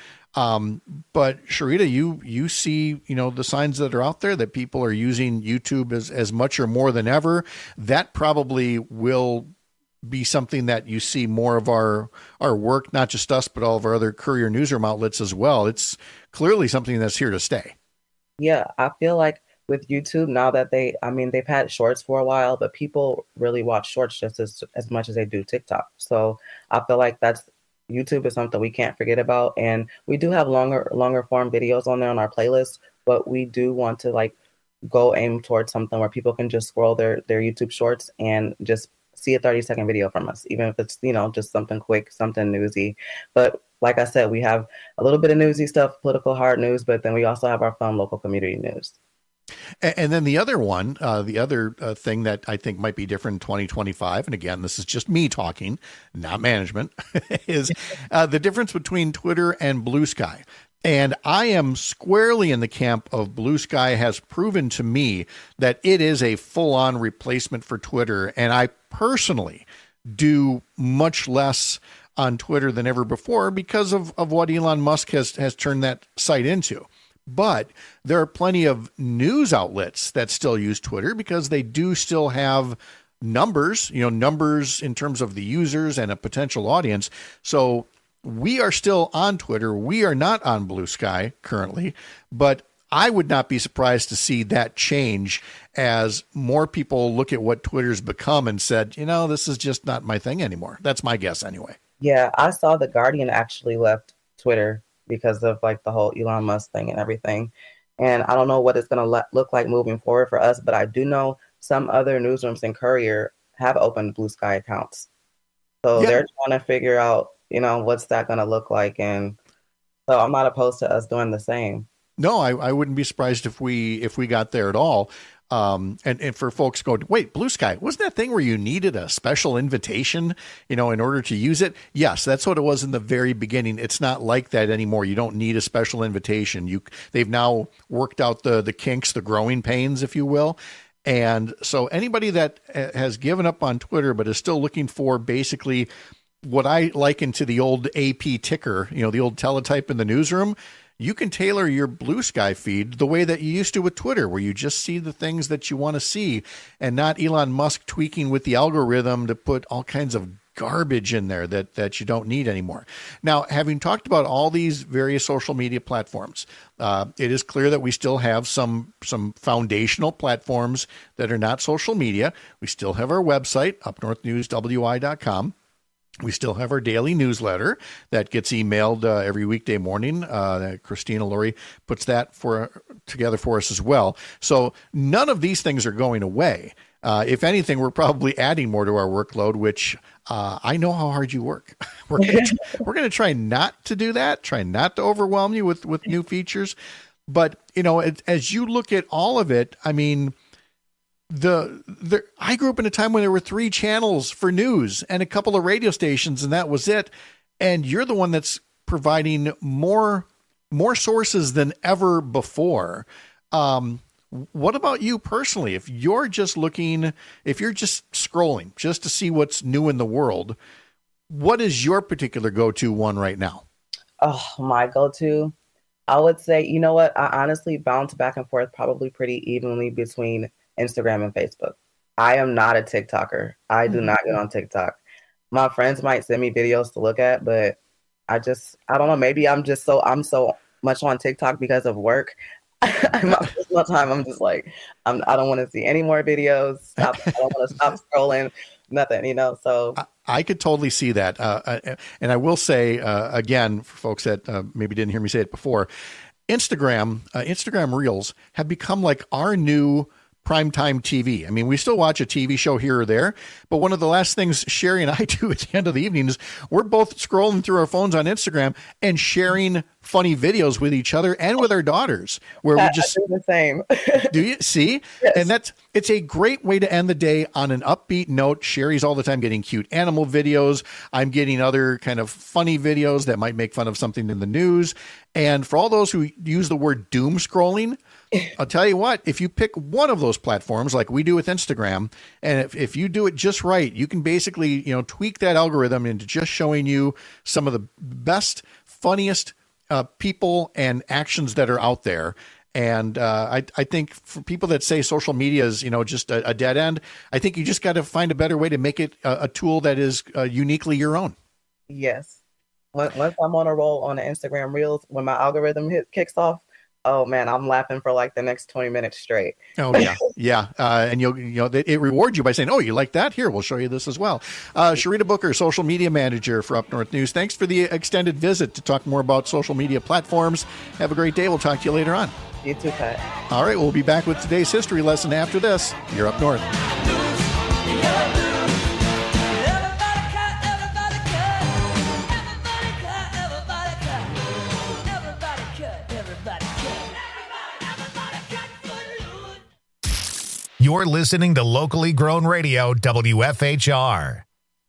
But Sharita, you see, the signs that are out there that people are using YouTube as much or more than ever. That probably will be something that you see more of our work, not just us, but all of our other courier newsroom outlets as well. It's clearly something that's here to stay. Yeah, I feel like with YouTube now that they've had shorts for a while, but people really watch shorts just as much as they do TikTok. So I feel like YouTube is something we can't forget about. And we do have longer form videos on there on our playlist, but we do want to go aim towards something where people can just scroll their YouTube shorts and just see a 30-second video from us, even if it's, just something quick, something newsy. But like I said, we have a little bit of newsy stuff, political hard news, but then we also have our fun local community news. And then the other one, thing that I think might be different in 2025, and again, this is just me talking, not management, is the difference between Twitter and Blue Sky. And I am squarely in the camp of Blue Sky has proven to me that it is a full-on replacement for Twitter. And I personally do much less on Twitter than ever before because of what Elon Musk has turned that site into. But there are plenty of news outlets that still use Twitter because they do still have numbers in terms of the users and a potential audience. So we are still on Twitter. We are not on Blue Sky currently, but I would not be surprised to see that change as more people look at what Twitter's become and said, this is just not my thing anymore. That's my guess anyway. Yeah, I saw The Guardian actually left Twitter because of like the whole Elon Musk thing and everything. And I don't know what it's going to look like moving forward for us, but I do know some other newsrooms in Courier have opened Blue Sky accounts. So they're trying to figure out, what's that going to look like. And so I'm not opposed to us doing the same. No, I wouldn't be surprised if we got there at all. And for folks going, wait, Blue Sky, wasn't that thing where you needed a special invitation, in order to use it? Yes, that's what it was in the very beginning. It's not like that anymore. You don't need a special invitation. They've now worked out the kinks, the growing pains, if you will. And so anybody that has given up on Twitter but is still looking for basically what I liken to the old AP ticker, the old teletype in the newsroom, you can tailor your Blue Sky feed the way that you used to with Twitter, where you just see the things that you want to see and not Elon Musk tweaking with the algorithm to put all kinds of garbage in there that you don't need anymore. Now, having talked about all these various social media platforms, it is clear that we still have some foundational platforms that are not social media. We still have our website, upnorthnewswi.com. We still have our daily newsletter that gets emailed every weekday morning. Christina Laurie puts that together for us as well. So none of these things are going away. If anything, we're probably adding more to our workload, which I know how hard you work. We're going to try not to do that, try not to overwhelm you with new features. But, as you look at all of it, I mean, I grew up in a time when there were 3 channels for news and a couple of radio stations, and that was it. And you're the one that's providing more sources than ever before. What about you personally? If you're just scrolling just to see what's new in the world, what is your particular go-to one right now? Oh, my go-to, I would say, you know what? I honestly bounce back and forth probably pretty evenly between Instagram and Facebook. I am not a TikToker. I do not get on TikTok. My friends might send me videos to look at, but I don't know. Maybe I'm so much on TikTok because of work. Most of the time, I'm just like, I don't want to see any more videos. I don't want to stop scrolling. Nothing, So I could totally see that. And I will say again, for folks that maybe didn't hear me say it before, Instagram Reels have become like our new primetime TV. I mean, we still watch a TV show here or there, but one of the last things Sherry and I do at the end of the evening is we're both scrolling through our phones on Instagram and sharing funny videos with each other and with our daughters, where we just do the same. Do you see? Yes. And it's a great way to end the day on an upbeat note. Sherry's all the time getting cute animal videos. I'm getting other kind of funny videos that might make fun of something in the news. And for all those who use the word doom scrolling, I'll tell you what, if you pick one of those platforms like we do with Instagram, and if you do it just right, you can basically, tweak that algorithm into just showing you some of the best, funniest people and actions that are out there. And I think for people that say social media is, just a dead end, I think you just got to find a better way to make it a tool that is uniquely your own. Yes. Once I'm on a roll on the Instagram Reels, when my algorithm kicks off, oh man, I'm laughing for like the next 20 minutes straight. Oh yeah. Yeah. And it rewards you by saying, oh, you like that? Here, we'll show you this as well. Sharita Booker, social media manager for Up North News. Thanks for the extended visit to talk more about social media platforms. Have a great day. We'll talk to you later on. You too, Pat. All right. We'll be back with today's history lesson after this. You're Up North. You're listening to locally grown radio, WFHR.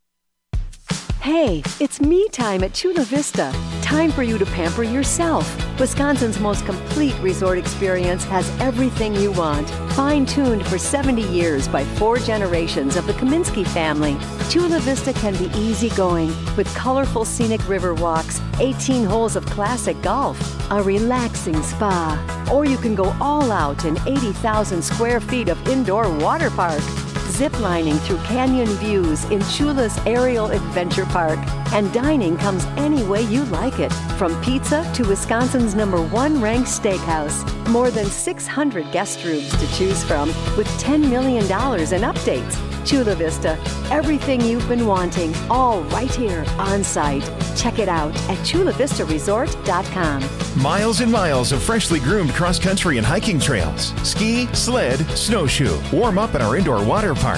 Hey, it's me time at Chula Vista. Time for you to pamper yourself. Wisconsin's most complete resort experience has everything you want. Fine-tuned for 70 years by 4 generations of the Kaminsky family, Chula Vista can be easygoing with colorful scenic river walks, 18 holes of classic golf, a relaxing spa, or you can go all out in 80,000 square feet of indoor water park. Ziplining through canyon views in Chula's Aerial Adventure Park. And dining comes any way you like it, from pizza to Wisconsin's #1 ranked steakhouse. More than 600 guest rooms to choose from, with $10 million in updates. Chula Vista, everything you've been wanting, all right here on site. Check it out at chulavistaresort.com. Miles and miles of freshly groomed cross-country and hiking trails. Ski, sled, snowshoe. Warm up at our indoor water park.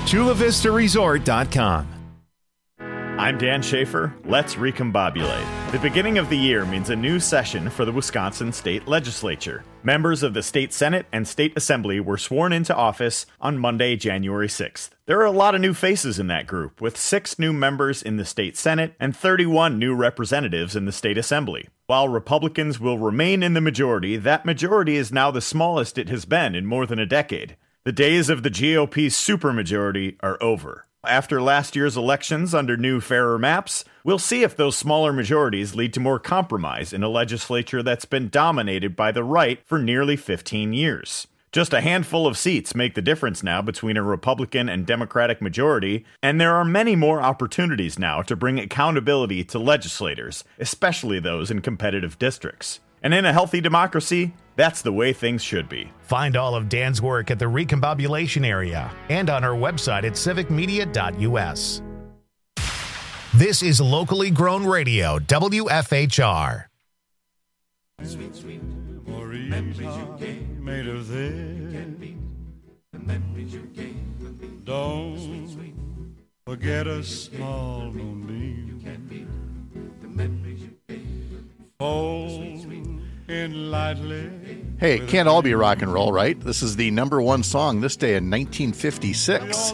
chulavistaresort.com. I'm Dan Schaefer. Let's recombobulate. The beginning of the year means a new session for the Wisconsin State Legislature. Members of the State Senate and State Assembly were sworn into office on Monday, January 6th. There are a lot of new faces in that group, with 6 new members in the State Senate and 31 new representatives in the State Assembly. While Republicans will remain in the majority, that majority is now the smallest it has been in more than a decade. The days of the GOP's supermajority are over. After last year's elections under new, fairer maps, we'll see if those smaller majorities lead to more compromise in a legislature that's been dominated by the right for nearly 15 years. Just a handful of seats make the difference now between a Republican and Democratic majority, and there are many more opportunities now to bring accountability to legislators, especially those in competitive districts. And in a healthy democracy, that's the way things should be. Find all of Dan's work at the Recombobulation area and on our website at civicmedia.us. This is locally grown radio, WFHR. Sweet, sweet memories made of this. The memories you gave me. Don't forget a small moonbeam. The memories you gave me. Fold in lightly. Hey, it can't all be rock and roll, right? This is the #1 song this day in 1956.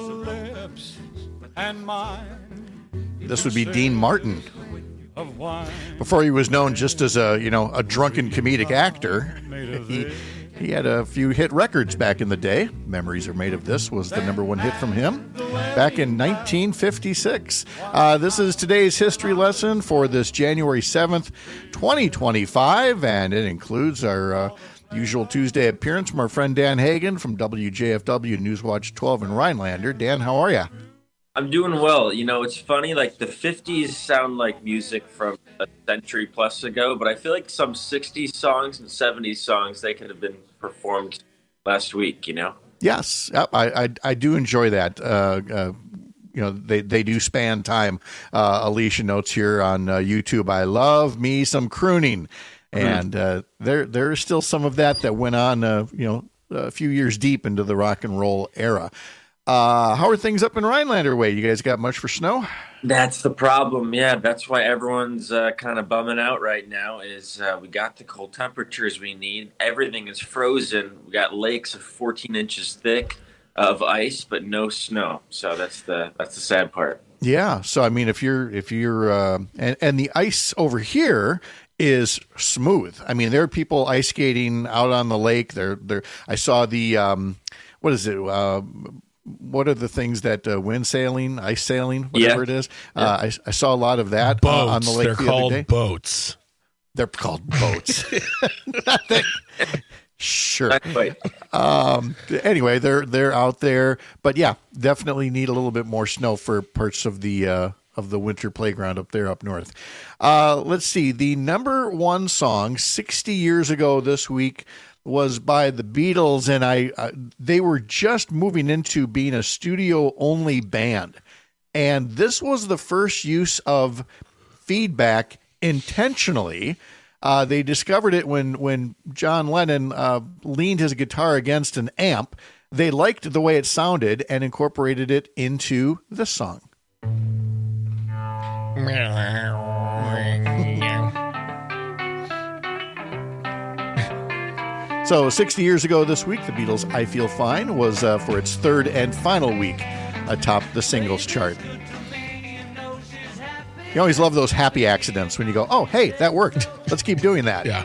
This would be Dean Martin. Before he was known just as a drunken comedic actor, he had a few hit records back in the day. Memories Are Made of This was the #1 hit from him back in 1956. This is today's history lesson for this January 7th, 2025, and it includes our usual Tuesday appearance from our friend Dan Hagan from WJFW Newswatch 12 in Rhinelander. Dan, how are you? I'm doing well. You know, it's funny, like the 50s sound like music from a century plus ago, but I feel like some 60s songs and 70s songs, they could have been performed last week, you know? Yes, I do enjoy that. They do span time. Alicia notes here on YouTube, I love me some crooning. And there is still some of that went on, a few years deep into the rock and roll era. How are things up in Rhinelander way? You guys got much for snow? That's the problem. Yeah, that's why everyone's kind of bumming out right now is we got the cold temperatures we need. Everything is frozen. We got lakes of 14 inches thick of ice, but no snow. So that's the sad part. Yeah. So, I mean, if you're and the ice over here is smooth. I mean, there are people ice skating out on the lake. I saw the, what is it? What are the things that wind sailing, ice sailing, whatever it is? I saw a lot of that on the lake. They're called boats. They're called boats. Sure. Anyway, they're out there, but yeah, definitely need a little bit more snow for parts of the winter playground up there up north. Let's see. The #1 song 60 years ago this week was by the Beatles, and they were just moving into being a studio-only band. And this was the first use of feedback intentionally. They discovered it when John Lennon leaned his guitar against an amp. They liked the way it sounded and incorporated it into the song. So 60 years ago this week, the Beatles' I Feel Fine was for its third and final week atop the singles chart. You always love those happy accidents when you go, oh, hey, that worked. Let's keep doing that. Yeah.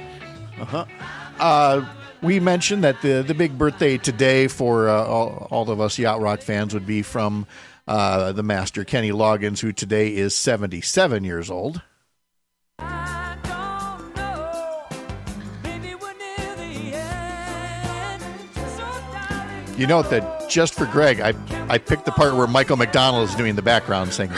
We mentioned that the big birthday today for all of us Yacht Rock fans would be from the master, Kenny Loggins, who today is 77 years old. You note that just for Greg, I picked the part where Michael McDonald is doing the background singing.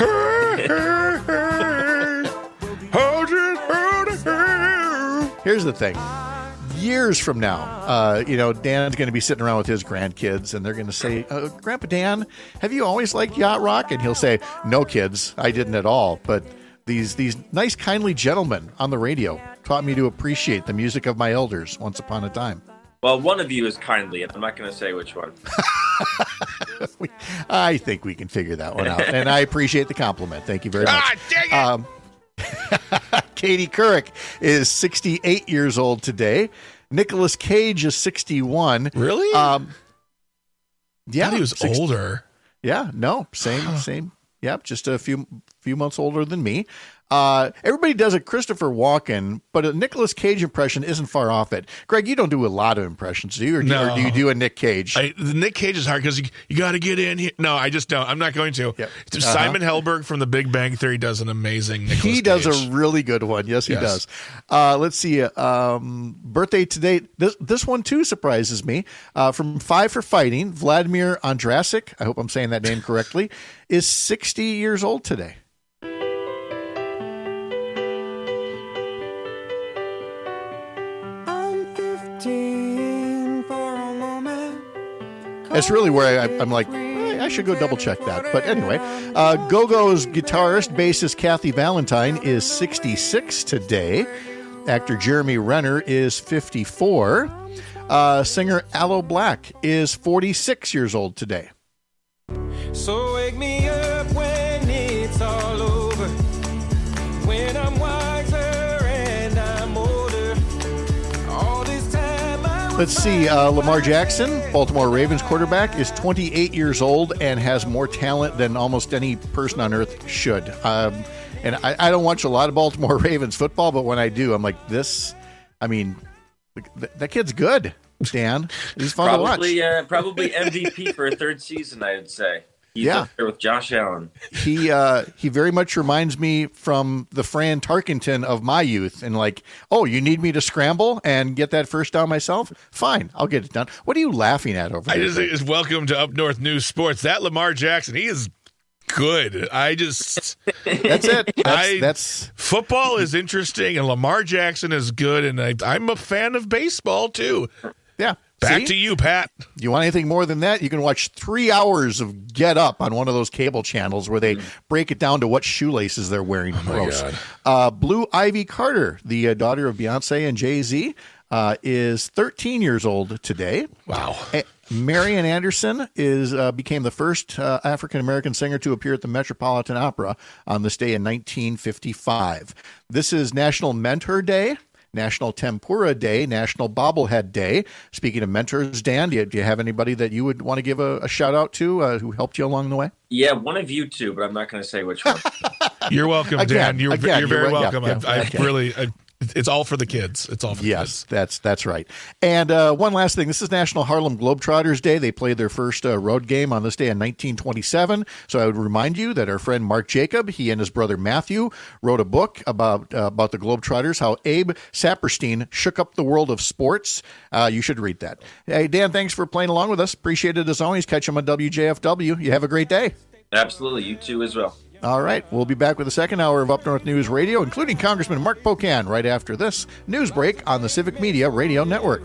Here's the thing. Years from now, Dan's going to be sitting around with his grandkids, and they're going to say, Grandpa Dan, have you always liked yacht rock? And he'll say, no, kids, I didn't at all. But these nice, kindly gentlemen on the radio taught me to appreciate the music of my elders once upon a time. Well, one of you is kindly, and I'm not going to say which one. I think we can figure that one out, and I appreciate the compliment. Thank you very much. Dang it! Katie Couric is 68 years old today. Nicolas Cage is 61. Really? Yeah, I thought he was older. Yeah, no, same. Yep, just a few months older than me. Everybody does a Christopher Walken, but a Nicolas Cage impression isn't far off it. Greg, you don't do a lot of impressions, do you? Or do you do a Nick Cage? The Nick Cage is hard because you got to get in here. No, I just don't. I'm not going to. Yep. Simon Helberg from The Big Bang Theory does an amazing Nicolas Cage. He does a really good one. Yes, he does. Let's see. Birthday today. This one, too, surprises me. From Five for Fighting, Vladimir Andrasik, I hope I'm saying that name correctly, is 60 years old today. It's really where I'm like, I should go double check that. But anyway, Go-Go's guitarist, bassist Kathy Valentine is 66 today. Actor Jeremy Renner is 54. Singer Aloe Black is 46 years old today. So wake me up when it's all over, when I'm wiser and I'm older. All this time Let's see, Lamar Jackson, Baltimore Ravens quarterback, is 28 years old and has more talent than almost any person on earth should. And I don't watch a lot of Baltimore Ravens football, but when I do, I'm like, that kid's good, Dan. He's fun to watch. Probably MVP for a third season, I would say. He's up there with Josh Allen. He very much reminds me from the Fran Tarkenton of my youth. And like, oh, you need me to scramble and get that first down myself? Fine, I'll get it done. What are you laughing at over there? I just think it's welcome to Up North News Sports. That Lamar Jackson, he is good. That's it. That's football is interesting, and Lamar Jackson is good, and I'm a fan of baseball too. Yeah. Back to you, Pat. You want anything more than that? You can watch 3 hours of Get Up on one of those cable channels where they break it down to what shoelaces they're wearing. Blue Ivy Carter, the daughter of Beyonce and Jay-Z, is 13 years old today. Wow. Marian Anderson became the first African-American singer to appear at the Metropolitan Opera on this day in 1955. This is National Mentor Day, National Tempura Day, National Bobblehead Day. Speaking of mentors, Dan, do you have anybody that you would want to give a shout out to who helped you along the way? Yeah, one of you two, but I'm not going to say which one. You're welcome, Dan. You're very welcome. Yeah. It's all for the kids. It's all for the kids. Yes, that's right. And one last thing. This is National Harlem Globetrotters Day. They played their first road game on this day in 1927. So I would remind you that our friend Mark Jacob, he and his brother Matthew wrote a book about the Globetrotters, how Abe Saperstein shook up the world of sports. You should read that. Hey, Dan, thanks for playing along with us. Appreciate it as always. Catch them on WJFW. You have a great day. Absolutely. You too as well. All right, we'll be back with the second hour of Up North News Radio, including Congressman Mark Pocan, right after this news break on the Civic Media Radio Network.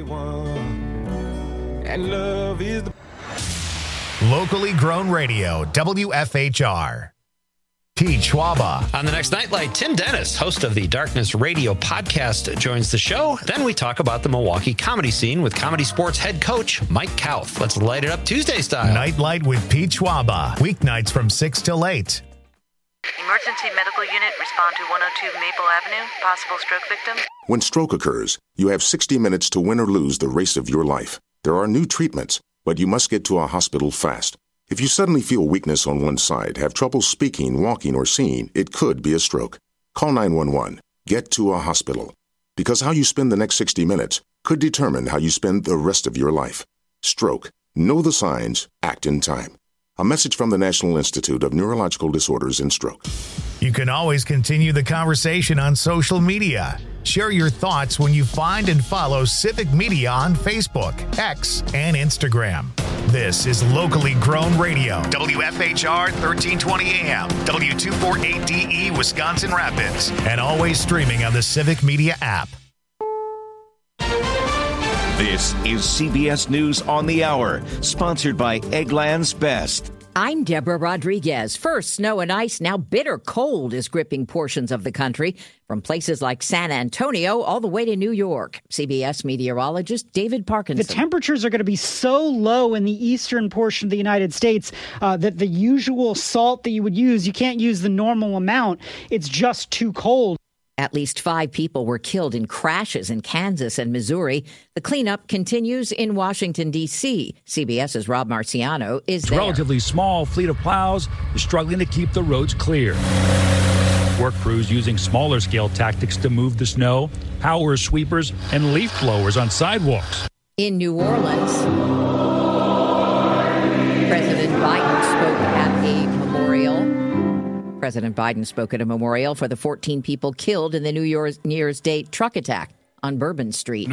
And love is the Locally grown radio, WFHR. Pete Schwaba. On the next Nightlight, Tim Dennis, host of the Darkness Radio podcast, joins the show. Then we talk about the Milwaukee comedy scene with Comedy Sports head coach Mike Kauth. Let's light it up Tuesday style. Nightlight with Pete Schwaba. Weeknights from 6 till 8. Emergency medical unit, respond to 102 Maple Avenue. Possible stroke victim. When stroke occurs, you have 60 minutes to win or lose the race of your life. There are new treatments, but you must get to a hospital fast. If you suddenly feel weakness on one side, have trouble speaking, walking, or seeing, it could be a stroke. Call 911. Get to a hospital. Because how you spend the next 60 minutes could determine how you spend the rest of your life. Stroke. Know the signs. Act in time. A message from the National Institute of Neurological Disorders and Stroke. You can always continue the conversation on social media. Share your thoughts when you find and follow Civic Media on Facebook, X, and Instagram. This is locally grown radio. WFHR 1320 AM, W248DE, Wisconsin Rapids, and always streaming on the Civic Media app. This is CBS News on the Hour, sponsored by Eggland's Best. I'm Deborah Rodriguez. First, snow and ice, now bitter cold is gripping portions of the country, from places like San Antonio all the way to New York. CBS meteorologist David Parkinson. The temperatures are going to be so low in the eastern portion of the United States that the usual salt that you would use, you can't use the normal amount. It's just too cold. At least 5 people were killed in crashes in Kansas and Missouri. The cleanup continues in Washington, D.C. CBS's Rob Marciano is there. A relatively small fleet of plows is struggling to keep the roads clear. Work crews using smaller scale tactics to move the snow, power sweepers, and leaf blowers on sidewalks. In New Orleans, President Biden spoke at a memorial. President Biden spoke at a memorial for the 14 people killed in the New Year's Day truck attack on Bourbon Street.